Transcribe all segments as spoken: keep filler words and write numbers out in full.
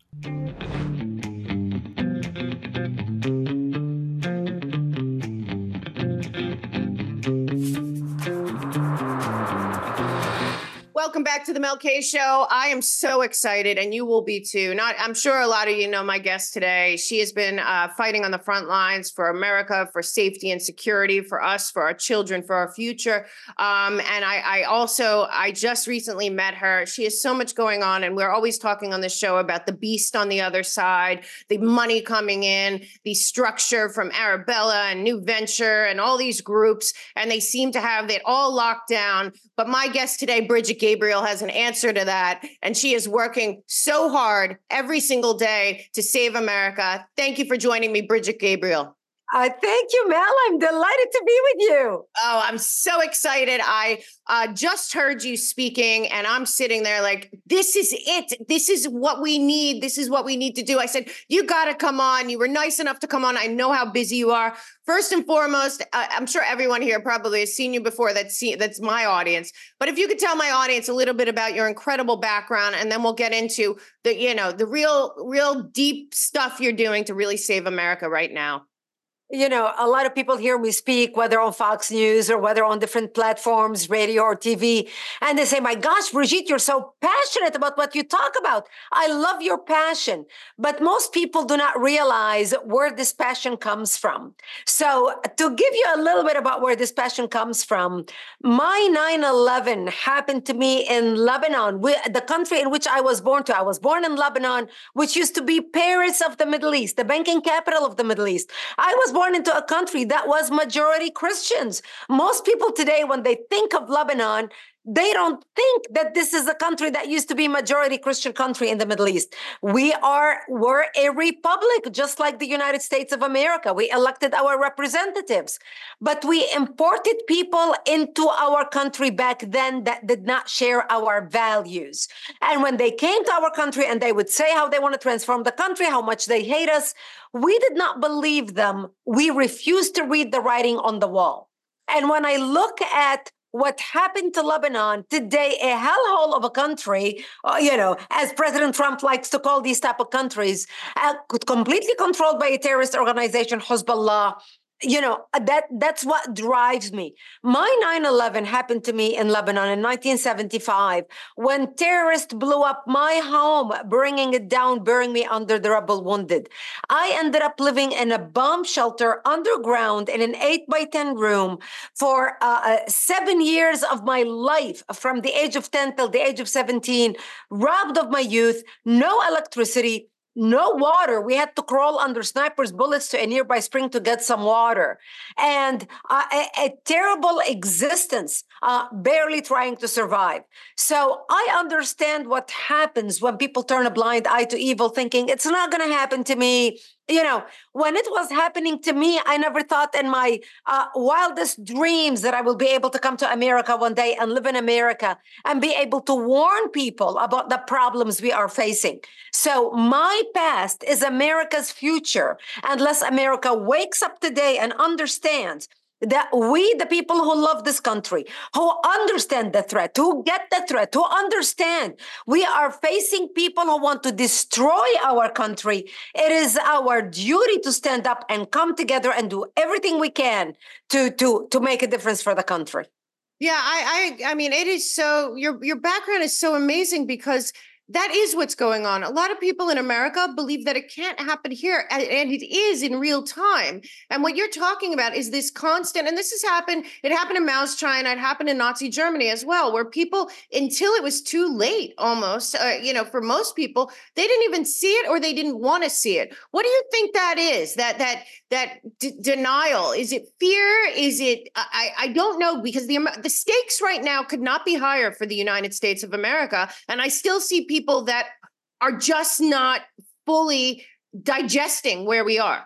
Welcome back to the Mel K Show. I am so excited, and you will be too. Not, I'm sure a lot of you know my guest today. She has been uh, fighting on the front lines for America, for safety and security, for us, for our children, for our future. Um, and I, I also, I just recently met her. She has so much going on, and we're always talking on the show about the beast on the other side, the money coming in, the structure from Arabella and New Venture and all these groups, and they seem to have it all locked down. But my guest today, Bridget Gabriel, has an answer to that, and she is working so hard every single day to save America. Thank you for joining me, Bridget Gabriel. Uh, thank you, Mel. I'm delighted to be with you. Oh, I'm so excited. I uh, just heard you speaking, and I'm sitting there like, this is it. This is what we need. This is what we need to do. I said, you got to come on. You were nice enough to come on. I know how busy you are. First and foremost, uh, I'm sure everyone here probably has seen you before. That's, see, that's my audience. But if you could tell my audience a little bit about your incredible background, and then we'll get into the, you know, the real, real deep stuff you're doing to really save America right now. You know, a lot of people hear me speak, whether on Fox News or whether on different platforms, radio or T V, and they say, my gosh, Brigitte, you're so passionate about what you talk about. I love your passion. But most people do not realize where this passion comes from. So to give you a little bit about where this passion comes from, my nine eleven happened to me in Lebanon, the country in which I was born to. I was born in Lebanon, which used to be Paris of the Middle East, the banking capital of the Middle East. I was born into a country that was majority Christians. Most people today, when they think of Lebanon, they don't think that this is a country that used to be majority Christian country in the Middle East. We are, we're a republic, just like the United States of America. We elected our representatives, but we imported people into our country back then that did not share our values. And when they came to our country and they would say how they want to transform the country, how much they hate us, we did not believe them. We refused to read the writing on the wall. And when I look at what happened to Lebanon today, a hellhole of a country, uh, you know, as President Trump likes to call these type of countries, uh, completely controlled by a terrorist organization, Hezbollah. You know, that that's what drives me. My nine eleven happened to me in Lebanon in nineteen seventy-five when terrorists blew up my home, bringing it down, burying me under the rubble wounded. I ended up living in a bomb shelter underground in an eight by ten room for uh, seven years of my life, from the age of ten till the age of seventeen, robbed of my youth, no electricity, no water. We had to crawl under snipers' bullets to a nearby spring to get some water. And uh, a, a terrible existence, uh, barely trying to survive. So I understand what happens when people turn a blind eye to evil, thinking it's not going to happen to me. You know, when it was happening to me, I never thought in my uh, wildest dreams that I will be able to come to America one day and live in America and be able to warn people about the problems we are facing. So my past is America's future. Unless America wakes up today and understands that we, the people who love this country, who understand the threat, who get the threat, who understand we are facing people who want to destroy our country, it is our duty to stand up and come together and do everything we can to, to, to make a difference for the country. Yeah, I, I, I mean, it is so, your, your background is so amazing because that is what's going on. A lot of people in America believe that it can't happen here, and it is in real time. And what you're talking about is this constant, and this has happened, it happened in Mao's China, it happened in Nazi Germany as well, where people, until it was too late almost, uh, you know, for most people, they didn't even see it or they didn't want to see it. What do you think that is? That that that d- denial? Is it fear? Is it, I, I don't know, because the, the stakes right now could not be higher for the United States of America. And I still see people people that are just not fully digesting where we are.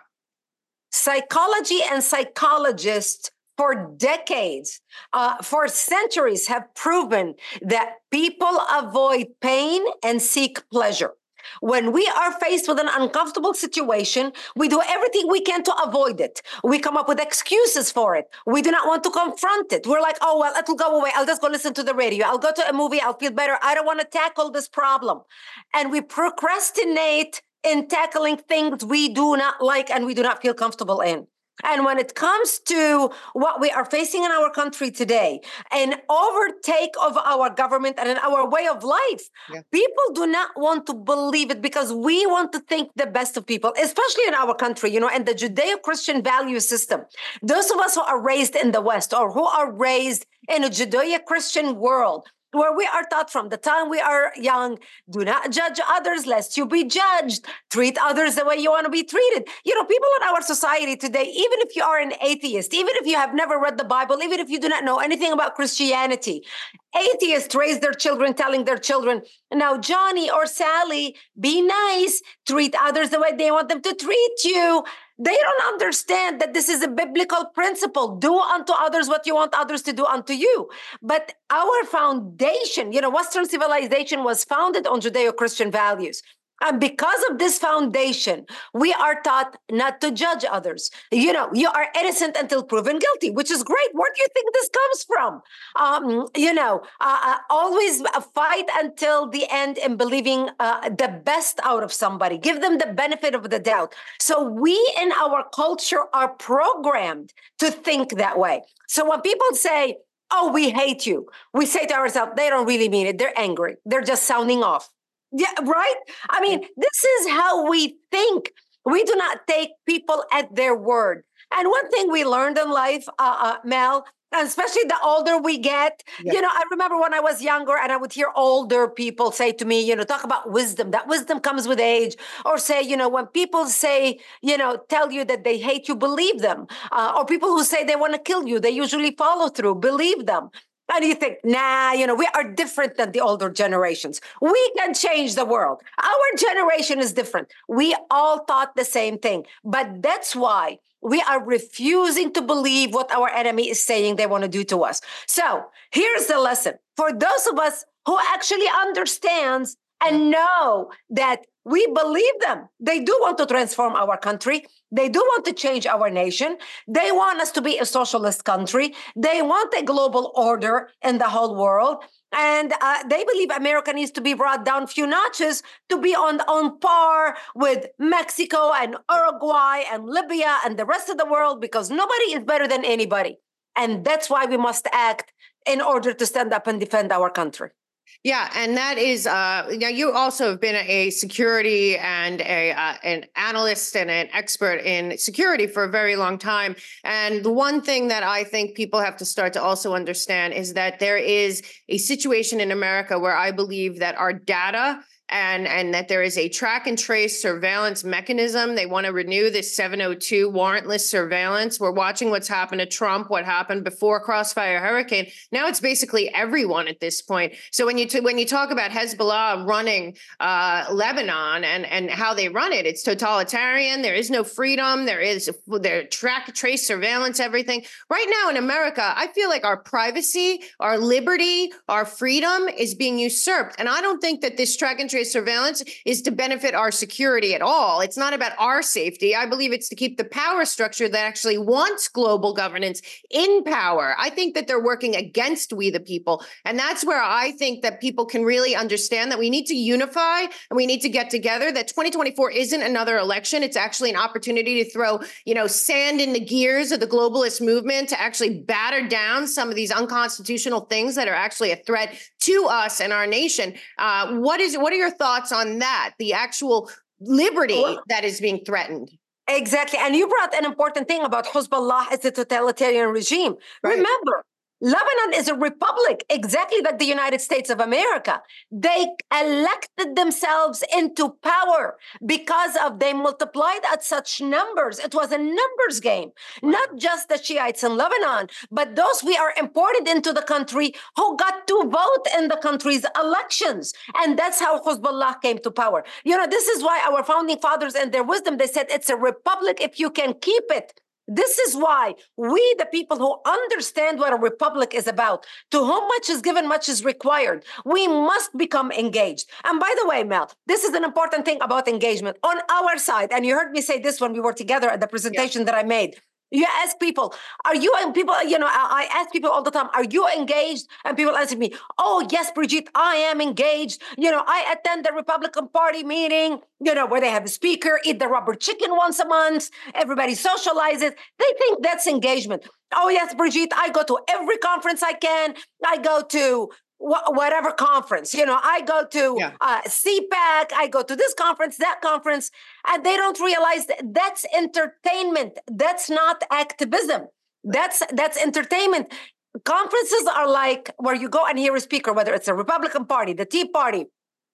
Psychology and psychologists for decades, uh, for centuries have proven that people avoid pain and seek pleasure. When we are faced with an uncomfortable situation, we do everything we can to avoid it. We come up with excuses for it. We do not want to confront it. We're like, oh, well, it'll go away. I'll just go listen to the radio. I'll go to a movie. I'll feel better. I don't want to tackle this problem. And we procrastinate in tackling things we do not like and we do not feel comfortable in. And when it comes to what we are facing in our country today, an overtake of our government and in our way of life, yeah. people do not want to believe it because we want to think the best of people, especially in our country, you know, and the Judeo-Christian value system. Those of us who are raised in the West or who are raised in a Judeo-Christian world, where we are taught from the time we are young, do not judge others lest you be judged. Treat others the way you want to be treated. You know, people in our society today, even if you are an atheist, even if you have never read the Bible, even if you do not know anything about Christianity, atheists raise their children telling their children, now, Johnny or Sally, be nice, treat others the way they want them to treat you. They don't understand that this is a biblical principle. Do unto others what you want others to do unto you. But our foundation, you know, Western civilization was founded on Judeo-Christian values. And because of this foundation, we are taught not to judge others. You know, you are innocent until proven guilty, which is great. Where do you think this comes from? Um, you know, uh, uh, always fight until the end in believing uh, the best out of somebody. Give them the benefit of the doubt. So we in our culture are programmed to think that way. So when people say, oh, we hate you, we say to ourselves, they don't really mean it. They're angry. They're just sounding off. Yeah, right? I mean, this is how we think. We do not take people at their word. And one thing we learned in life, uh, uh, Mel, and especially the older we get, yeah. you know, I remember when I was younger and I would hear older people say to me, you know, talk about wisdom. That wisdom comes with age. Or say, you know, when people say, you know, tell you that they hate you, believe them. Uh, or people who say they want to kill you, they usually follow through, believe them. And you think, nah, you know, we are different than the older generations. We can change the world. Our generation is different. We all thought the same thing. But that's why we are refusing to believe what our enemy is saying they want to do to us. So here's the lesson. For those of us who actually understands and know that we believe them. They do want to transform our country. They do want to change our nation. They want us to be a socialist country. They want a global order in the whole world. And uh, they believe America needs to be brought down a few notches to be on, on par with Mexico and Uruguay and Libya and the rest of the world because nobody is better than anybody. And that's why we must act in order to stand up and defend our country. Yeah, and that is uh, now you also have been a security and a uh, an analyst and an expert in security for a very long time. And the one thing that I think people have to start to also understand is that there is a situation in America where I believe that our data and and that there is a track and trace surveillance mechanism. They want to renew this seven oh two warrantless surveillance. We're watching what's happened to Trump, what happened before Crossfire Hurricane. Now it's basically everyone at this point. So when you t- when you talk about Hezbollah running uh, Lebanon and and how they run it, it's totalitarian. There is no freedom. There is their track, trace, surveillance, everything. Right now in America, I feel like our privacy, our liberty, our freedom is being usurped. And I don't think that this track and trace surveillance is to benefit our security at all. It's not about our safety. I believe it's to keep the power structure that actually wants global governance in power. I think that they're working against we the people. And that's where I think that people can really understand that we need to unify and we need to get together, that twenty twenty-four isn't another election. It's actually an opportunity to throw, you know, sand in the gears of the globalist movement to actually batter down some of these unconstitutional things that are actually a threat to us and our nation. Uh, what is what are your thoughts on that? The actual liberty that is being threatened. Exactly. And you brought an important thing about Hezbollah as a totalitarian regime. Right. Remember, Lebanon is a republic, exactly like the United States of America. They elected themselves into power because of they multiplied at such numbers. It was a numbers game, wow. Not just the Shiites in Lebanon, but those we are imported into the country who got to vote in the country's elections. And that's how Hezbollah came to power. You know, this is why our founding fathers and their wisdom, they said it's a republic if you can keep it. This is why we, the people who understand what a republic is about, to whom much is given, much is required, we must become engaged. And by the way, Mel, this is an important thing about engagement on our side. And you heard me say this when we were together at the presentation yeah. that I made. You ask people, are you, and people, you know, I ask people all the time, are you engaged? And people answer me, oh, yes, Brigitte, I am engaged. You know, I attend the Republican Party meeting, you know, where they have a speaker, eat the rubber chicken once a month, everybody socializes. They think that's engagement. Oh, yes, Brigitte, I go to every conference I can. I go to whatever conference, you know, I go to yeah. uh, C PAC, I go to this conference, that conference, and they don't realize that that's entertainment. That's not activism. That's that's entertainment. Conferences are like where you go and hear a speaker, whether it's a Republican Party, the Tea Party,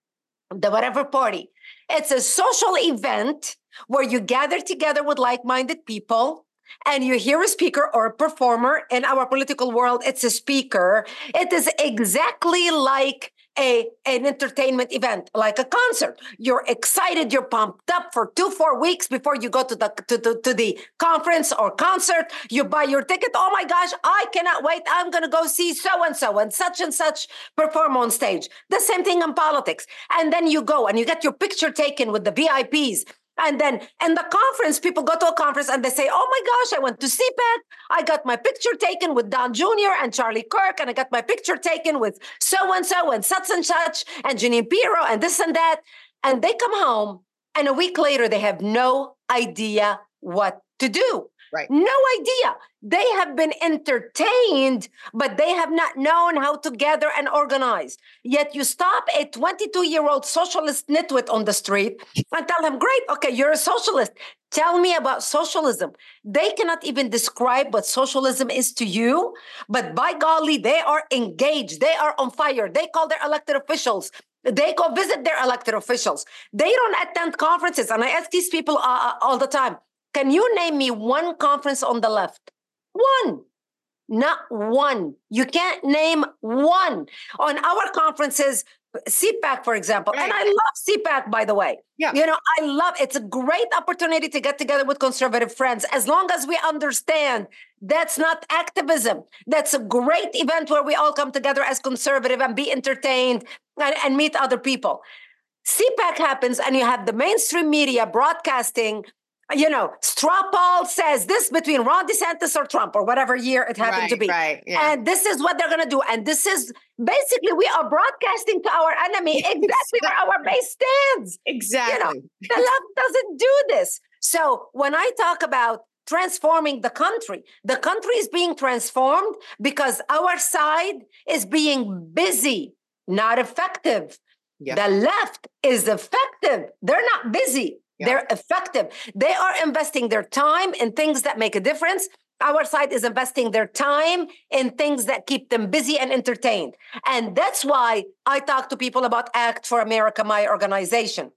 the whatever party. It's a social event where you gather together with like-minded people, and you hear a speaker or a performer. In our political world, it's a speaker. It is exactly like a, an entertainment event, like a concert. You're excited, you're pumped up for two, four weeks before you go to the to, to, to the conference or concert. You buy your ticket. Oh my gosh, I cannot wait. I'm going to go see so-and-so and such and such perform on stage. The same thing in politics. And then you go and you get your picture taken with the V I Ps. And then in the conference, people go to a conference and they say, oh my gosh, I went to C PAC. I got my picture taken with Don Junior and Charlie Kirk, and I got my picture taken with so-and-so and such and such and Jeanine Pirro and this and that. And they come home, and a week later, they have no idea what to do. Right. No idea. They have been entertained, but they have not known how to gather and organize. Yet you stop a twenty-two-year-old socialist nitwit on the street and tell him, great, okay, you're a socialist. Tell me about socialism. They cannot even describe what socialism is to you, but by golly, they are engaged. They are on fire. They call their elected officials. They go visit their elected officials. They don't attend conferences. And I ask these people uh, all the time, can you name me one conference on the left? One. Not one. You can't name one. On our conferences, C PAC, for example, right. And I love C PAC, by the way. Yeah. You know, I love, it's a great opportunity to get together with conservative friends, as long as we understand that's not activism. That's a great event where we all come together as conservative and be entertained and, and meet other people. C PAC happens and you have the mainstream media broadcasting, you know, straw poll says this between Ron DeSantis or Trump or whatever year it happened right, to be. Right, yeah. And this is what they're going to do. And this is basically, we are broadcasting to our enemy exactly where our base stands. Exactly. You know, the left doesn't do this. So when I talk about transforming the country, the country is being transformed because our side is being busy, not effective. Yeah. The left is effective. They're not busy. Yeah. They're effective. They are investing their time in things that make a difference. Our side is investing their time in things that keep them busy and entertained. And that's why I talk to people about Act for America, my organization.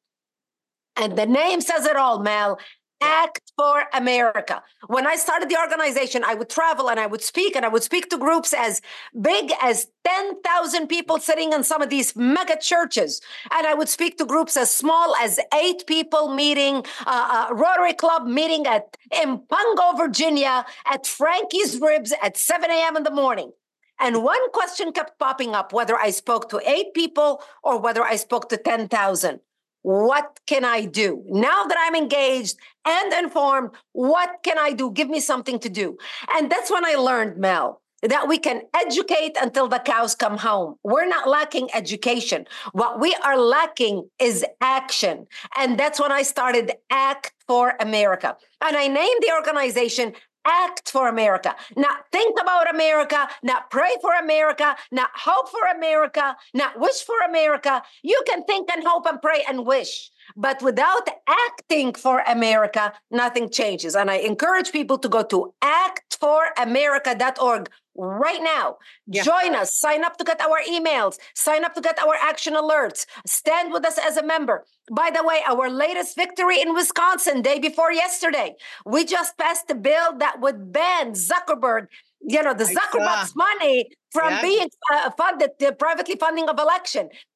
And the name says it all, Mel. Act for America. When I started the organization, I would travel and I would speak, and I would speak to groups as big as ten thousand people sitting in some of these mega churches. And I would speak to groups as small as eight people meeting, uh, a Rotary Club meeting at in Pungo, Virginia, at Frankie's Ribs at seven a.m. in the morning. And one question kept popping up, whether I spoke to eight people or whether I spoke to ten thousand. What can I do? Now that I'm engaged and informed, what can I do? Give me something to do. And that's when I learned, Mel, that we can educate until the cows come home. We're not lacking education. What we are lacking is action. And that's when I started Act for America. And I named the organization Act for America. Not think about America, not pray for America, not hope for America, not wish for America. You can think and hope and pray and wish, but without acting for America, nothing changes. And I encourage people to go to act for america dot org right now. Yeah. Join us. Sign up to get our emails. Sign up to get our action alerts. Stand with us as a member. By the way, our latest victory in Wisconsin, day before yesterday, we just passed a bill that would ban Zuckerberg, you know, the Zuckerbucks money from yeah. being uh, funded, the privately funding of election.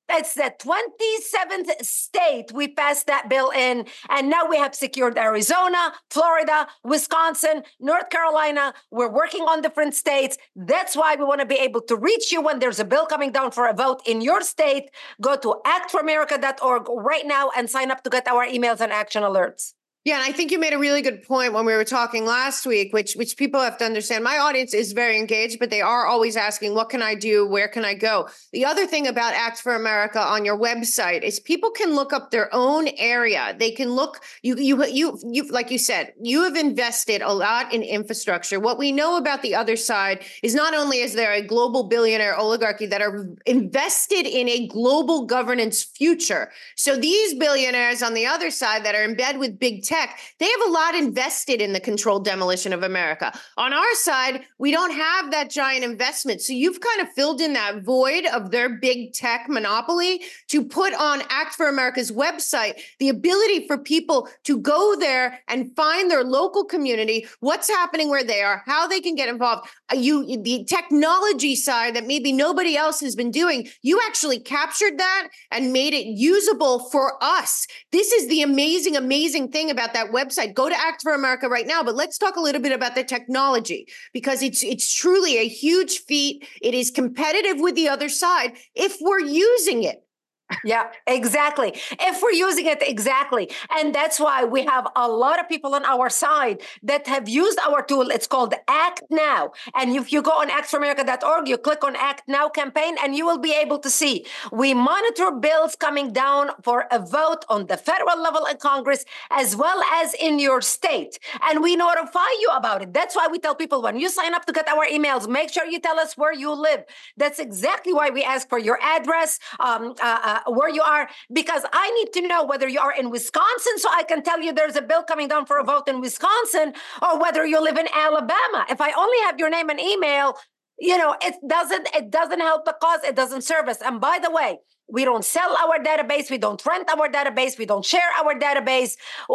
It's the twenty-seventh state we passed that bill in. And now we have secured Arizona, Florida, Wisconsin, North Carolina. We're working on different states. That's why we want to be able to reach you when there's a bill coming down for a vote in your state. Go to act for america dot org right now and sign up to get our emails and action alerts. Yeah, and I think you made a really good point when we were talking last week, which which people have to understand. My audience is very engaged, but they are always asking, what can I do? Where can I go? The other thing about Act for America on your website is people can look up their own area. They can look, you, you, you, you, like you said, you have invested a lot in infrastructure. What we know about the other side is not only is there a global billionaire oligarchy that are invested in a global governance future. So these billionaires on the other side that are in bed with big tech, they have a lot invested in the controlled demolition of America. On our side, we don't have that giant investment. So you've kind of filled in that void of their big tech monopoly to put on Act for America's website the ability for people to go there and find their local community, what's happening where they are, how they can get involved. You, the technology side that maybe nobody else has been doing, you actually captured that and made it usable for us. This is the amazing, amazing thing about that website. Go to Act for America right now, but let's talk a little bit about the technology, because it's it's truly a huge feat. It is competitive with the other side if we're using it. Yeah, exactly. If we're using it, exactly. And that's why we have a lot of people on our side that have used our tool. It's called Act Now. And if you go on act for america dot org, you click on Act Now campaign, and you will be able to see we monitor bills coming down for a vote on the federal level in Congress, as well as in your state. And we notify you about it. That's why we tell people when you sign up to get our emails, make sure you tell us where you live. That's exactly why we ask for your address, um, uh, uh, where you are, because I need to know whether you are in Wisconsin so I can tell you there's a bill coming down for a vote in Wisconsin, or whether you live in Alabama. If I only have your name and email, you know, it doesn't, it doesn't help the cause. It doesn't serve us. And by the way, we don't sell our database. We don't rent our database. We don't share our database.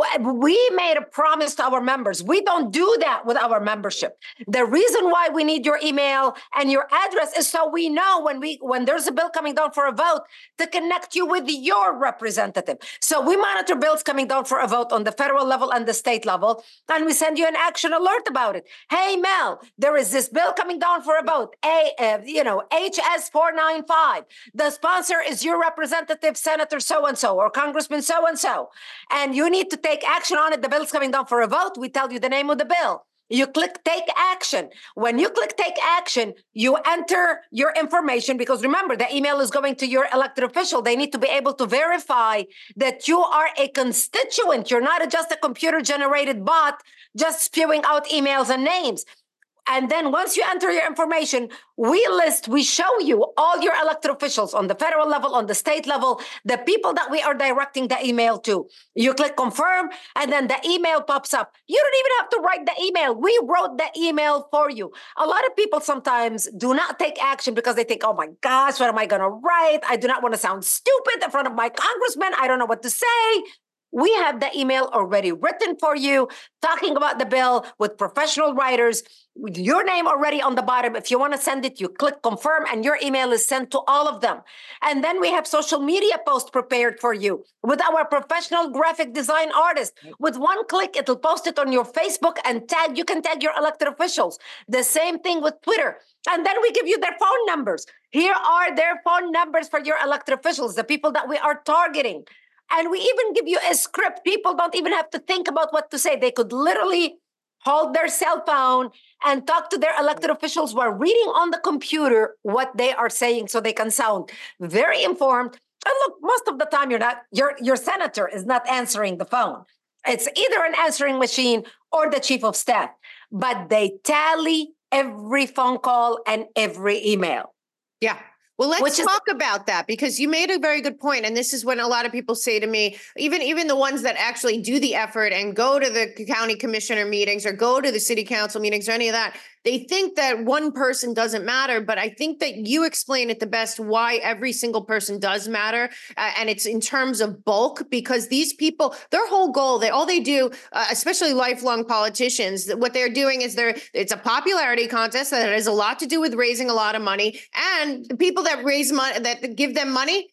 We made a promise to our members. We don't do that with our membership. The reason why we need your email and your address is so we know when we when there's a bill coming down for a vote to connect you with your representative. So we monitor bills coming down for a vote on the federal level and the state level, and we send you an action alert about it. Hey, Mel, there is this bill coming down for a vote. A, uh, you know, H S four ninety-five. The sponsor is your representative, Senator so-and-so, or Congressman so-and-so, and you need to take action on it. The bill's coming down for a vote. We tell you the name of the bill. You click take action. When you click take action, you enter your information, because remember, the email is going to your elected official. They need to be able to verify that you are a constituent. You're not just a computer-generated bot just spewing out emails and names. And then once you enter your information, we list, we show you all your elected officials on the federal level, on the state level, the people that we are directing the email to. You click confirm, and then the email pops up. You don't even have to write the email. We wrote the email for you. A lot of people sometimes do not take action because they think, oh my gosh, what am I going to write? I do not want to sound stupid in front of my congressman. I don't know what to say. We have the email already written for you, talking about the bill with professional writers, with your name already on the bottom. If you want to send it, you click confirm, and your email is sent to all of them. And then we have social media posts prepared for you with our professional graphic design artist. With one click, it'll post it on your Facebook and tag. You can tag your elected officials. The same thing with Twitter. And then we give you their phone numbers. Here are their phone numbers for your elected officials, the people that we are targeting. And we even give you a script. People don't even have to think about what to say. They could literally hold their cell phone and talk to their elected officials while reading on the computer what they are saying, so they can sound very informed. And look, most of the time you're not, your, your senator is not answering the phone. It's either an answering machine or the chief of staff, but they tally every phone call and every email. Yeah. Well, let's is- talk about that, because you made a very good point. And this is when a lot of people say to me, even, even the ones that actually do the effort and go to the county commissioner meetings or go to the city council meetings or any of that, they think that one person doesn't matter. But I think that you explain it the best why every single person does matter. Uh, and it's in terms of bulk, because these people, their whole goal, they all they do, uh, especially lifelong politicians, what they're doing is they're it's a popularity contest that has a lot to do with raising a lot of money. And the people that raise money, that give them money,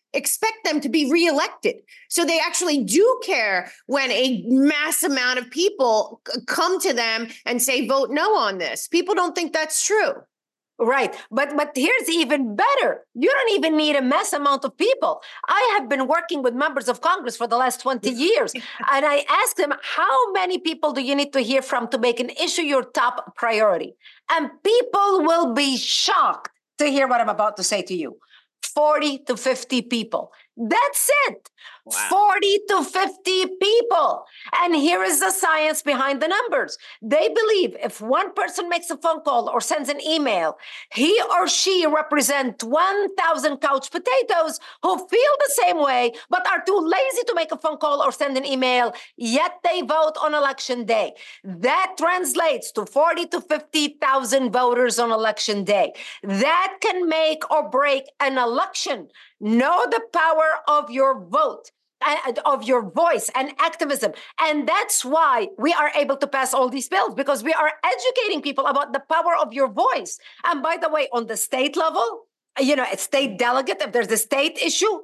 expect them to be reelected. So they actually do care when a mass amount of people come to them and say, vote no on this. People don't think that's true. Right. But but here's even better. You don't even need a mass amount of people. I have been working with members of Congress for the last twenty years. And I ask them, how many people do you need to hear from to make an issue your top priority? And people will be shocked to hear what I'm about to say to you. forty to fifty people. That's it. Wow. forty to fifty people. And here is the science behind the numbers. They believe if one person makes a phone call or sends an email, he or she represents one thousand couch potatoes who feel the same way, but are too lazy to make a phone call or send an email, yet they vote on election day. That translates to forty to fifty thousand voters on election day. That can make or break an election. Know the power of your vote, of your voice and activism. And that's why we are able to pass all these bills, because we are educating people about the power of your voice. And by the way, on the state level, you know, a state delegate, if there's a state issue,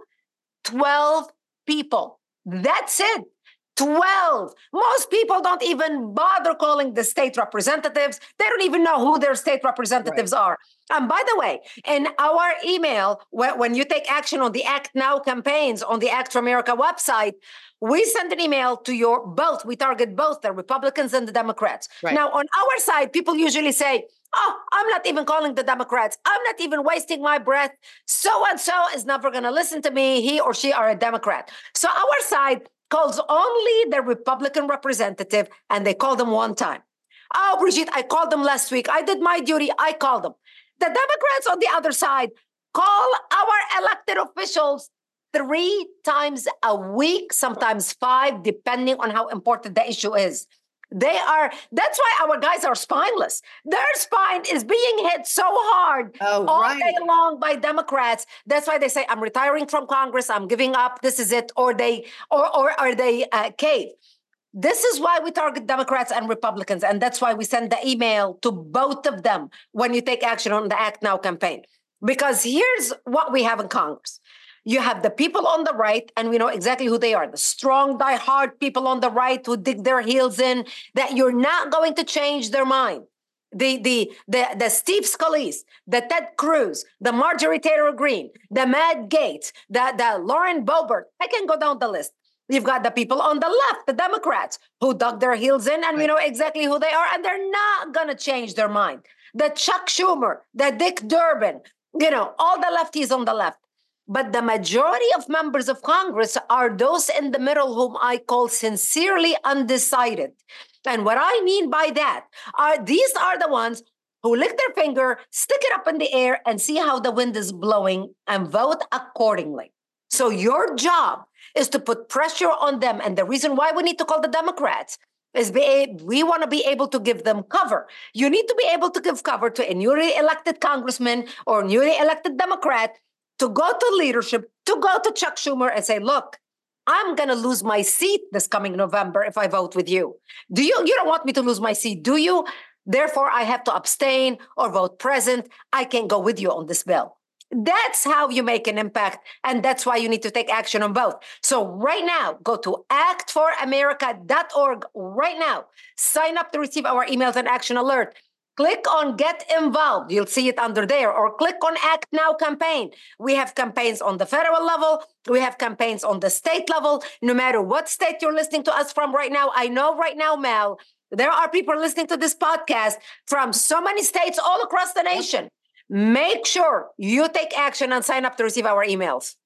twelve people. That's it. twelve. Most people don't even bother calling the state representatives. They don't even know who their state representatives right. are. And by the way, in our email, when you take action on the Act Now campaigns on the Act for America website, we send an email to your both. We target both the Republicans and the Democrats. Right. Now, on our side, people usually say, oh, I'm not even calling the Democrats. I'm not even wasting my breath. So-and-so is never going to listen to me. He or she are a Democrat. So our side calls only the Republican representative, and they call them one time. Oh, Brigitte, I called them last week. I did my duty. I called them. The Democrats on the other side call our elected officials three times a week, sometimes five, depending on how important the issue is. They are, that's why our guys are spineless. Their spine is being hit so hard oh, all right. day long by Democrats. That's why they say, I'm retiring from Congress, I'm giving up, this is it, or they, or, or, or they uh, cave. This is why we target Democrats and Republicans, and that's why we send the email to both of them when you take action on the Act Now campaign. Because here's what we have in Congress. You have the people on the right, and we know exactly who they are, the strong, diehard people on the right who dig their heels in, that you're not going to change their mind. The, the, the, the Steve Scalise, the Ted Cruz, the Marjorie Taylor Greene, the Matt Gaetz, the, the Lauren Boebert. I can go down the list. You've got the people on the left, the Democrats, who dug their heels in, and we know exactly who they are, and they're not going to change their mind. The Chuck Schumer, the Dick Durbin, you know, all the lefties on the left. But the majority of members of Congress are those in the middle whom I call sincerely undecided. And what I mean by that are these are the ones who lick their finger, stick it up in the air, and see how the wind is blowing and vote accordingly. So your job is to put pressure on them. And the reason why we need to call the Democrats is be, we want to be able to give them cover. You need to be able to give cover to a newly elected congressman or newly elected Democrat to go to leadership, to go to Chuck Schumer and say, look, I'm going to lose my seat this coming November if I vote with you. Do you, you don't want me to lose my seat, do you? Therefore, I have to abstain or vote present. I can't go with you on this bill. That's how you make an impact, and that's why you need to take action on both. So right now, go to act for america dot org right now. Sign up to receive our emails and action alert. Click on Get Involved. You'll see it under there. Or click on Act Now campaign. We have campaigns on the federal level. We have campaigns on the state level. No matter what state you're listening to us from right now, I know right now, Mel, there are people listening to this podcast from so many states all across the nation. Make sure you take action and sign up to receive our emails.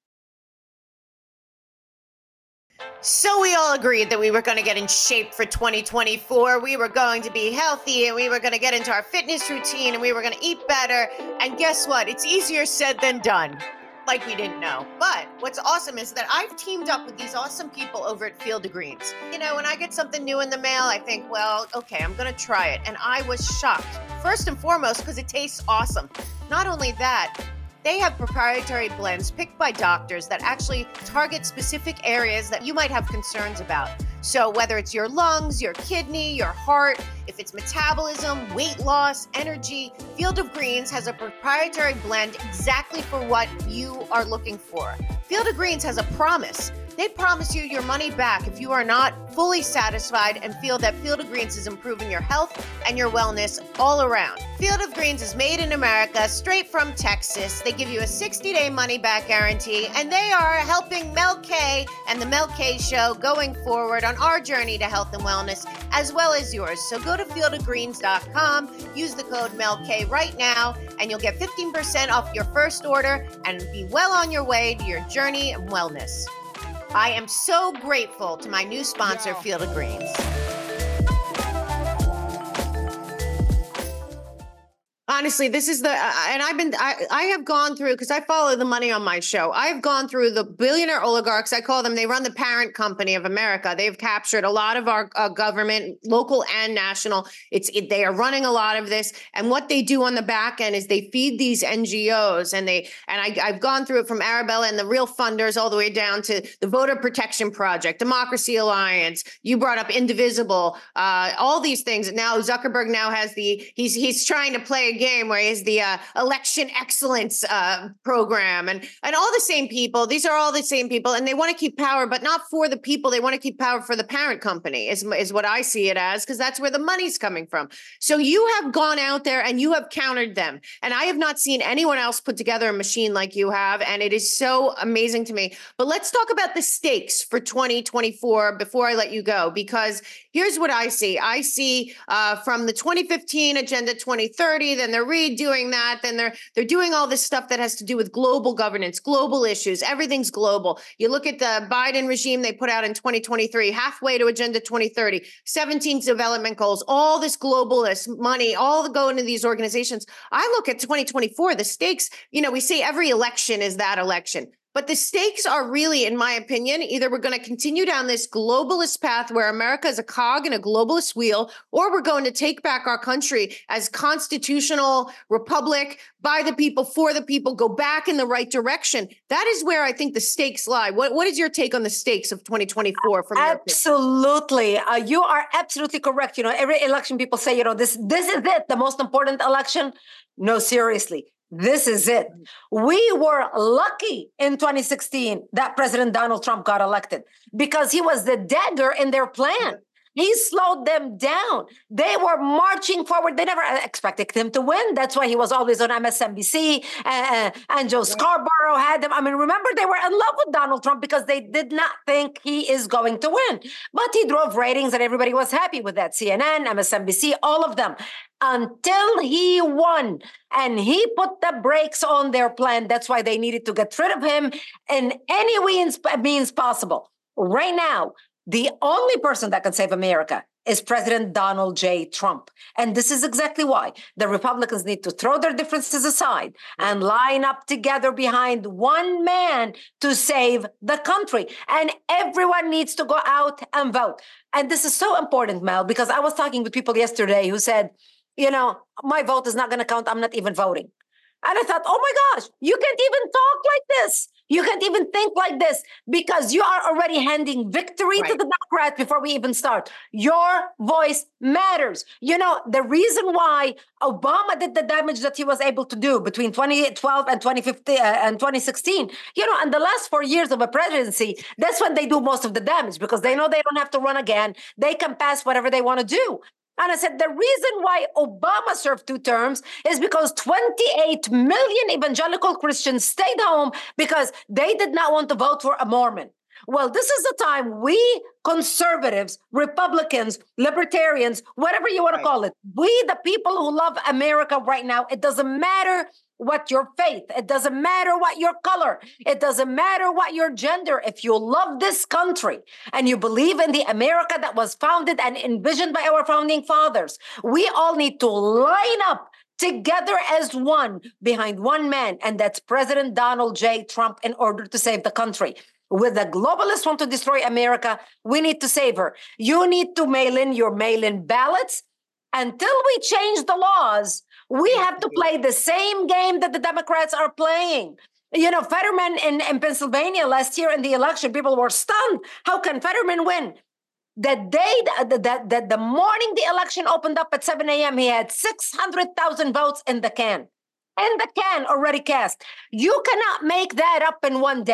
So we all agreed that we were going to get in shape for twenty twenty-four. We were going to be healthy, and we were going to get into our fitness routine, and we were going to eat better. And guess what? It's easier said than done. Like we didn't know. But what's awesome is that I've teamed up with these awesome people over at Field of Greens. You know, when I get something new in the mail, I think, well, okay, I'm going to try it. And I was shocked. First and foremost, because it tastes awesome. Not only that, they have proprietary blends picked by doctors that actually target specific areas that you might have concerns about. So whether it's your lungs, your kidney, your heart, if it's metabolism, weight loss, energy, Field of Greens has a proprietary blend exactly for what you are looking for. Field of Greens has a promise. They promise you your money back if you are not fully satisfied and feel that Field of Greens is improving your health and your wellness all around. Field of Greens is made in America, straight from Texas. They give you a sixty-day money-back guarantee, and they are helping Mel K and the Mel K Show going forward on our journey to health and wellness, as well as yours. So go to field of greens dot com, use the code Mel K right now, and you'll get fifteen percent off your first order and be well on your way to your journey of wellness. I am so grateful to my new sponsor, yeah. Field of Greens. Honestly, this is the, uh, and I've been, I, I have gone through, because I follow the money on my show. I've gone through the billionaire oligarchs. I call them, they run the parent company of America. They've captured a lot of our uh, government, local and national. It's, it, they are running a lot of this. And what they do on the back end is they feed these N G Os, and they, and I, I've gone through it from Arabella and the real funders all the way down to the Voter Protection Project, Democracy Alliance. You brought up Indivisible, uh, all these things. Now Zuckerberg now has the, he's, he's trying to play a game where is the uh, election excellence uh, program, and and all the same people. These are all the same people, and they want to keep power, but not for the people. They want to keep power for the parent company, is, is what I see it as, because that's where the money's coming from. So you have gone out there and you have countered them, and I have not seen anyone else put together a machine like you have, and it is so amazing to me. But let's talk about the stakes for twenty twenty-four before I let you go, because here's what I see. I see uh, from the twenty fifteen Agenda twenty thirty, then they're redoing that. Then they're they're doing all this stuff that has to do with global governance, global issues. Everything's global. You look at the Biden regime they put out in twenty twenty-three, halfway to Agenda twenty thirty, seventeen development goals, all this globalist money, all the going to these organizations. I look at twenty twenty-four, the stakes, you know, we say every election is that election. But the stakes are really, in my opinion, either we're going to continue down this globalist path where America is a cog in a globalist wheel, or we're going to take back our country as constitutional republic, by the people, for the people, go back in the right direction. That is where I think the stakes lie. What, what is your take on the stakes of twenty twenty-four? From absolutely, uh, you are absolutely correct. You know, every election people say, you know, this this is it, the most important election. No, seriously. This is it. We were lucky in twenty sixteen that President Donald Trump got elected because he was the dagger in their plan. He slowed them down. They were marching forward. They never expected him to win. That's why he was always on M S N B C. Uh, and Joe Scarborough had them. I mean, remember, they were in love with Donald Trump because they did not think he is going to win. But he drove ratings and everybody was happy with that. C N N, M S N B C, all of them. Until he won and he put the brakes on their plan. That's why they needed to get rid of him in any means, means possible. Right now, the only person that can save America is President Donald J. Trump. And this is exactly why the Republicans need to throw their differences aside and line up together behind one man to save the country. And everyone needs to go out and vote. And this is so important, Mel, because I was talking with people yesterday who said, you know, my vote is not going to count. I'm not even voting. And I thought, oh my gosh, you can't even talk like this. You can't even think like this because you are already handing victory right to the Democrats before we even start. Your voice matters. You know, the reason why Obama did the damage that he was able to do between twenty twelve and twenty fifteen uh, and twenty sixteen, you know, and the last four years of a presidency, that's when they do most of the damage because they know they don't have to run again. They can pass whatever they want to do. And I said, the reason why Obama served two terms is because twenty-eight million evangelical Christians stayed home because they did not want to vote for a Mormon. Well, this is the time we conservatives, Republicans, libertarians, whatever you want to call it, we, the people who love America right now, it doesn't matter what your faith, it doesn't matter what your color, it doesn't matter what your gender. If you love this country and you believe in the America that was founded and envisioned by our founding fathers, we all need to line up together as one behind one man, and that's President Donald J. Trump, in order to save the country. With the globalists want to destroy America, we need to save her. You need to mail in your mail-in ballots. Until we change the laws, we have to play the same game that the Democrats are playing. You know, Fetterman in, in Pennsylvania last year in the election, people were stunned. How can Fetterman win? The day, the, the, the, the morning the election opened up at seven a.m., he had six hundred thousand votes in the can. In the can already cast. You cannot make that up in one day.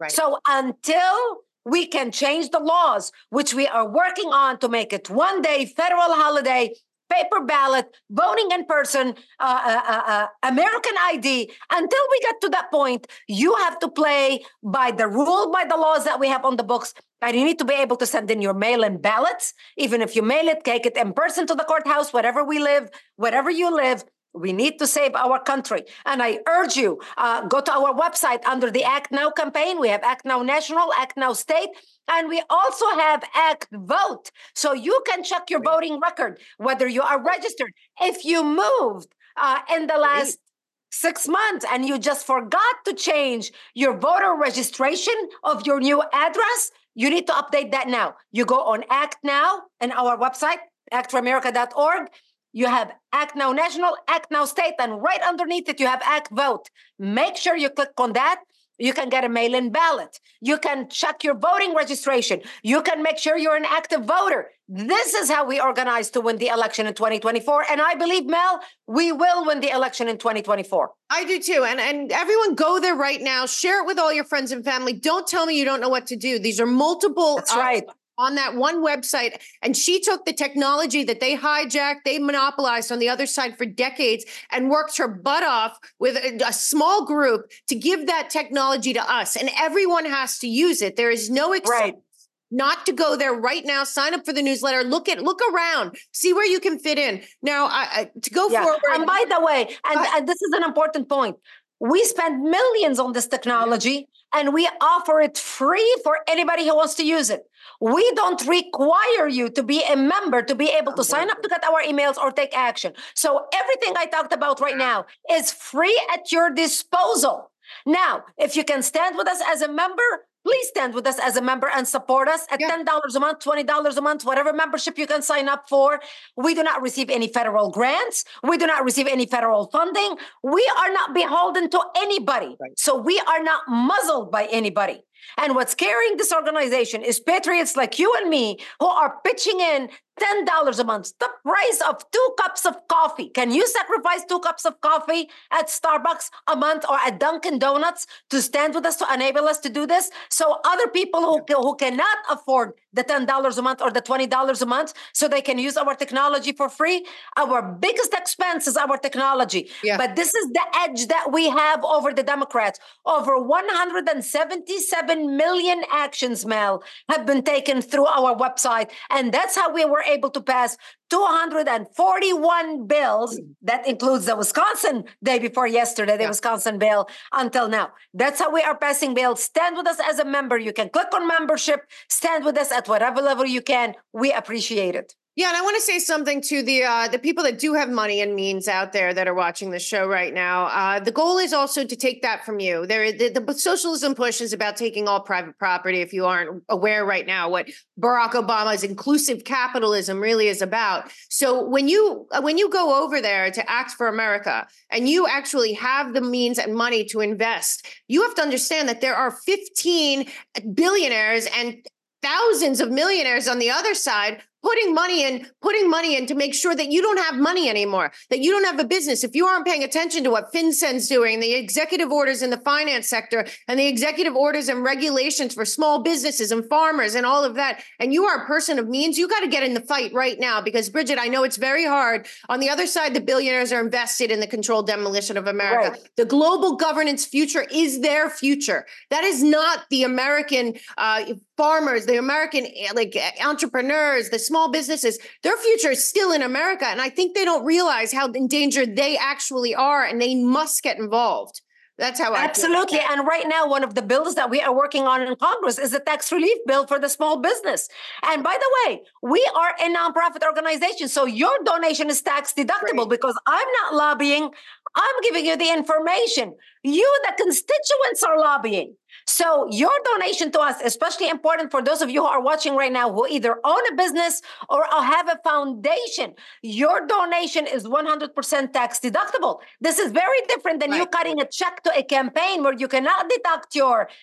Right. So until we can change the laws, which we are working on to make it one day federal holiday, paper ballot, voting in person, uh, uh, uh, American I D. Until we get to that point, you have to play by the rule, by the laws that we have on the books. And you need to be able to send in your mail-in ballots. Even if you mail it, take it in person to the courthouse, wherever we live, wherever you live. We need to save our country. And I urge you, uh, go to our website under the Act Now campaign. We have Act Now National, Act Now State, and we also have Act Vote. So you can check your voting record, whether you are registered. If you moved uh, in the last six months and you just forgot to change your voter registration of your new address, you need to update that now. You go on Act Now and our website, act for america dot org. You have Act Now National, Act Now State, and right underneath it, you have Act Vote. Make sure you click on that. You can get a mail-in ballot. You can check your voting registration. You can make sure you're an active voter. This is how we organize to win the election in twenty twenty-four. And I believe, Mel, we will win the election in twenty twenty-four. I do too. And, and everyone go there right now. Share it with all your friends and family. Don't tell me you don't know what to do. These are multiple. That's right. On that one website, and she took the technology that they hijacked, they monopolized on the other side for decades, and worked her butt off with a, a small group to give that technology to us. And everyone has to use it. There is no excuse right. not to go there right now. Sign up for the newsletter. Look at look around. See where you can fit in. Now, I, I, to go yeah. forward. And by the way, and, uh, and this is an important point. We spend millions on this technology, and we offer it free for anybody who wants to use it. We don't require you to be a member to be able to sign up to get our emails or take action. So everything I talked about right now is free at your disposal. Now, if you can stand with us as a member, please stand with us as a member and support us at yeah. ten dollars a month, twenty dollars a month, whatever membership you can sign up for. We do not receive any federal grants. We do not receive any federal funding. We are not beholden to anybody. Right. So we are not muzzled by anybody. And what's carrying this organization is patriots like you and me who are pitching in ten dollars a month, the price of two cups of coffee. Can you sacrifice two cups of coffee at Starbucks a month or at Dunkin' Donuts to stand with us, to enable us to do this? So other people who, who cannot afford the ten dollars a month or the twenty dollars a month, so they can use our technology for free. Our biggest expense is our technology. Yeah. But this is the edge that we have over the Democrats. Over one hundred seventy-seven million actions, Mel, have been taken through our website. And that's how we were able to pass two hundred forty-one bills. That includes the Wisconsin day before yesterday, the yeah. Wisconsin bill until now. That's how we are passing bills. Stand with us as a member. You can click on membership, stand with us at whatever level you can. We appreciate it. Yeah, and I want to say something to the uh, the people that do have money and means out there that are watching the show right now. Uh, the goal is also to take that from you. There, the, the socialism push is about taking all private property. If you aren't aware right now, what Barack Obama's inclusive capitalism really is about. So when you when you go over there to Act for America and you actually have the means and money to invest, you have to understand that there are fifteen billionaires and thousands of millionaires on the other side putting money in, putting money in to make sure that you don't have money anymore, that you don't have a business. If you aren't paying attention to what FinCEN's doing, the executive orders in the finance sector and the executive orders and regulations for small businesses and farmers and all of that, and you are a person of means, you got to get in the fight right now because, Bridget, I know it's very hard. On the other side, the billionaires are invested in the controlled demolition of America. Right. The global governance future is their future. That is not the American uh, farmers, the American like entrepreneurs, the small businesses. Their future is still in America. And I think they don't realize how endangered they actually are, and they must get involved. That's how I Absolutely. feel. And right now, one of the bills that we are working on in Congress is the tax relief bill for the small business. And by the way, we are a nonprofit organization. So your donation is tax deductible right. because I'm not lobbying. I'm giving you the information. You, the constituents, are lobbying. So your donation to us, especially important for those of you who are watching right now who either own a business or have a foundation, your donation is one hundred percent tax deductible. This is very different than right. you cutting a check to a campaign where you cannot deduct your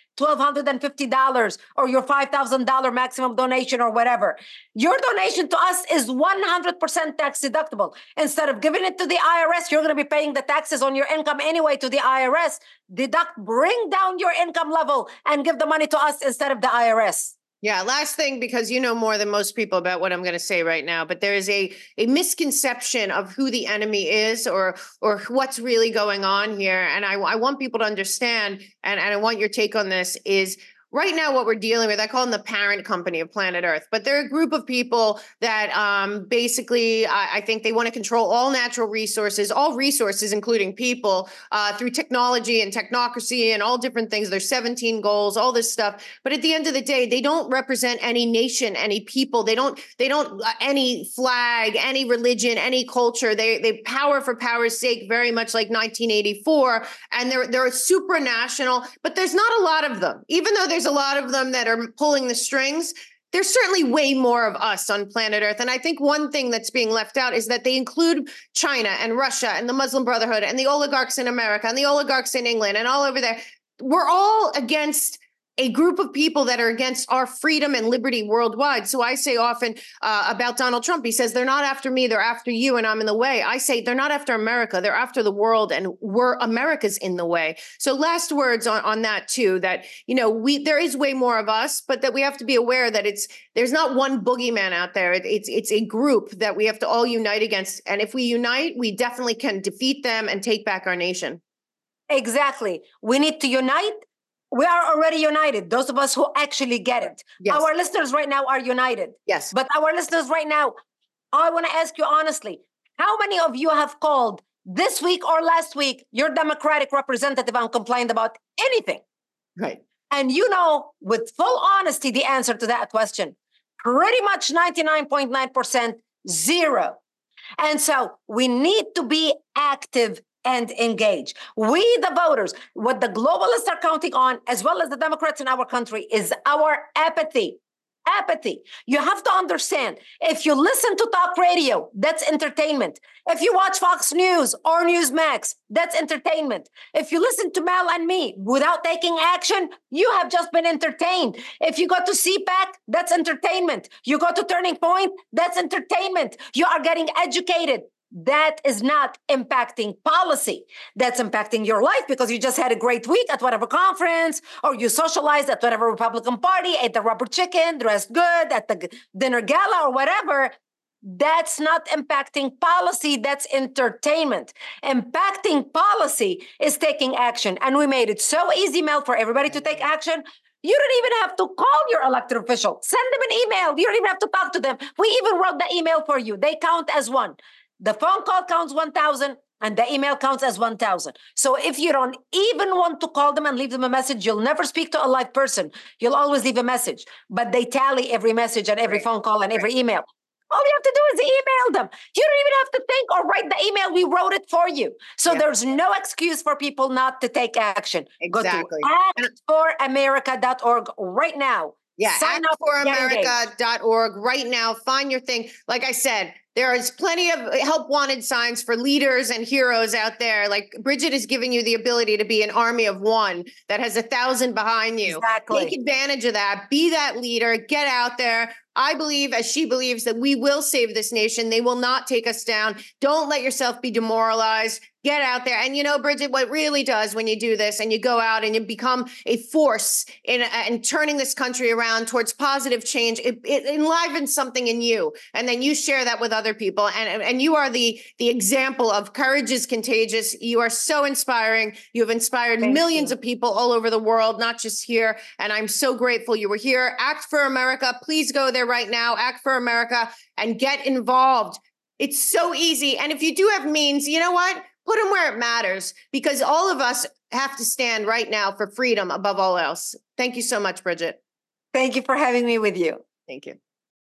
one thousand two hundred fifty dollars or your five thousand dollars maximum donation or whatever. Your donation to us is one hundred percent tax deductible. Instead of giving it to the I R S, you're going to be paying the taxes on your income anyway to the I R S. Deduct, bring down your income level and give the money to us instead of the I R S. Yeah, last thing, because you know more than most people about what I'm going to say right now, but there is a a misconception of who the enemy is or or what's really going on here. And I, I want people to understand, and, and I want your take on this, is right now what we're dealing with, I call them the parent company of planet Earth, but they're a group of people that um, basically, I, I think they want to control all natural resources, all resources, including people, uh, through technology and technocracy and all different things. There's seventeen goals, all this stuff. But at the end of the day, they don't represent any nation, any people. They don't, they don't, uh, any flag, any religion, any culture. They, they power for power's sake, very much like nineteen eighty-four. And they're, they're supranational, but there's not a lot of them, even though there's There's a lot of them that are pulling the strings. There's certainly way more of us on planet Earth. And I think one thing that's being left out is that they include China and Russia and the Muslim Brotherhood and the oligarchs in America and the oligarchs in England and all over there. We're all against a group of people that are against our freedom and liberty worldwide. So I say often uh, about Donald Trump, he says, they're not after me, they're after you, and I'm in the way. I say they're not after America, they're after the world, and we're America's in the way. So last words on, on that too, that, you know, we there is way more of us, but that we have to be aware that it's there's not one boogeyman out there. It, it's it's a group that we have to all unite against. And if we unite, we definitely can defeat them and take back our nation. Exactly. We need to unite. We are already united, those of us who actually get it. Yes. Our listeners right now are united. Yes. But our listeners right now, I want to ask you honestly, how many of you have called this week or last week your Democratic representative and complained about anything? Right. And you know, with full honesty, the answer to that question, pretty much ninety-nine point nine percent, zero. And so we need to be active and engage. We, the voters, what the globalists are counting on, as well as the Democrats in our country, is our apathy. Apathy. You have to understand, if you listen to talk radio, that's entertainment. If you watch Fox News or Newsmax, that's entertainment. If you listen to Mel and me without taking action, you have just been entertained. If you go to C PAC, that's entertainment. You go to Turning Point, that's entertainment. You are getting educated. That is not impacting policy. That's impacting your life because you just had a great week at whatever conference, or you socialized at whatever Republican party, ate the rubber chicken, dressed good at the dinner gala or whatever. That's not impacting policy. That's entertainment. Impacting policy is taking action. And we made it so easy, Mel, for everybody to take action. You don't even have to call your elected official. Send them an email. You don't even have to talk to them. We even wrote the email for you. They count as one. The phone call counts one thousand and the email counts as one thousand. So if you don't even want to call them and leave them a message, you'll never speak to a live person. You'll always leave a message. But they tally every message and every right. phone call and every right. email. All you have to do is email them. You don't even have to think or write the email. We wrote it for you. So yeah. there's no excuse for people not to take action. Exactly. Go to act for america dot org right now. Yeah, act for america dot org right now. Find your thing. Like I said, there is plenty of help wanted signs for leaders and heroes out there. Like Bridget is giving you the ability to be an army of one that has a thousand behind you. Exactly. Take advantage of that. Be that leader. Get out there. I believe, as she believes, that we will save this nation. They will not take us down. Don't let yourself be demoralized. Get out there. And you know, Bridget, what really does when you do this and you go out and you become a force in, in turning this country around towards positive change, it, it enlivens something in you. And then you share that with other people. And, and you are the, the example of courage is contagious. You are so inspiring. You have inspired Thank millions you. of people all over the world, not just here. And I'm so grateful you were here. Act for America. Please go there right now. Act for America and get involved. It's so easy. And if you do have means, you know what? Put them where it matters, because all of us have to stand right now for freedom above all else. Thank you so much, Bridget. Thank you for having me with you. Thank you.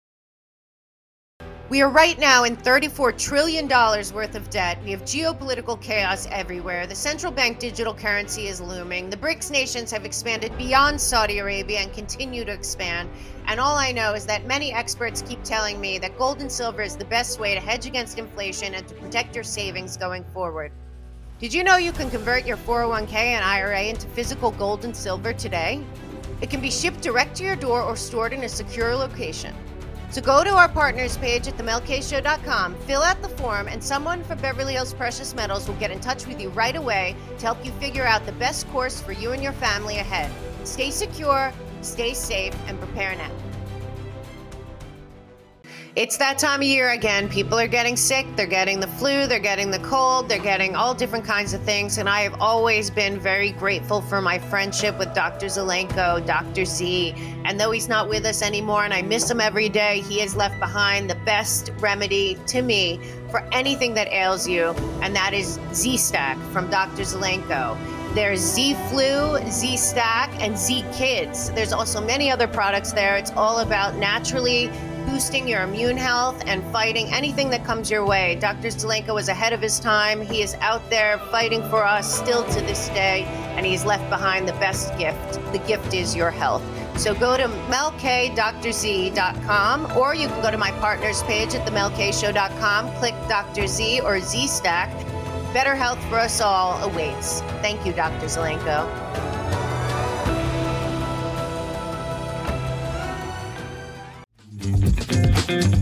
We are right now in thirty-four trillion dollars worth of debt. We have geopolitical chaos everywhere. The central bank digital currency is looming. The BRICS nations have expanded beyond Saudi Arabia and continue to expand. And all I know is that many experts keep telling me that gold and silver is the best way to hedge against inflation and to protect your savings going forward. Did you know you can convert your four oh one k and I R A into physical gold and silver today? It can be shipped direct to your door or stored in a secure location. So go to our partners page at the mel k show dot com, fill out the form, and someone from Beverly Hills Precious Metals will get in touch with you right away to help you figure out the best course for you and your family ahead. Stay secure, stay safe, and prepare now. It's that time of year again. People are getting sick. They're getting the flu. They're getting the cold. They're getting all different kinds of things. And I have always been very grateful for my friendship with Doctor Zelenko, Doctor Z. And though he's not with us anymore and I miss him every day, he has left behind the best remedy to me for anything that ails you. And that is Z-Stack from Doctor Zelenko. There's Z-Flu, Z-Stack, and Z-Kids. There's also many other products there. It's all about naturally boosting your immune health and fighting anything that comes your way. Doctor Zelenko was ahead of his time. He is out there fighting for us still to this day, and he's left behind the best gift. The gift is your health. So go to mel k dr z dot com, or you can go to my partners page at the mel k show dot com, click Doctor Z or Z-Stack. Better health for us all awaits. Thank you, Doctor Zelenko. Thank you.